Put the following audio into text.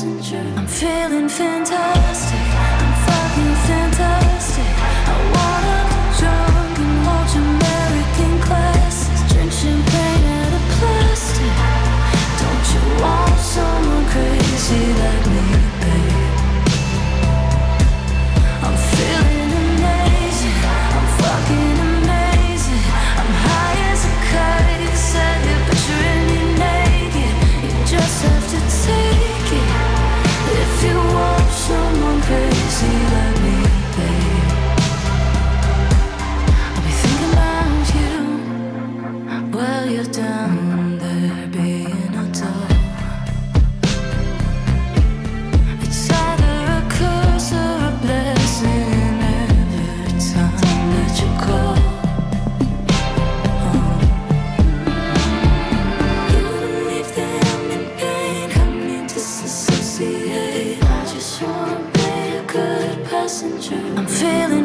passenger. I'm feeling fantastic. I'm fucking fantastic. I wanna get drunk and watch American classics. Drink champagne out of plastic. Don't you want someone crazy like me, babe? I'm feeling amazing. I'm fucking amazing. I'm high as a kite. Set your picture in you naked. You just have to take it. If you want someone crazy like me, babe, I'll be thinking about you while you're down there being a doll. It's either a curse or a blessing every time that you call. You believe that I'm in pain, help me disassociate. I just wanna be a good passenger. I'm feeling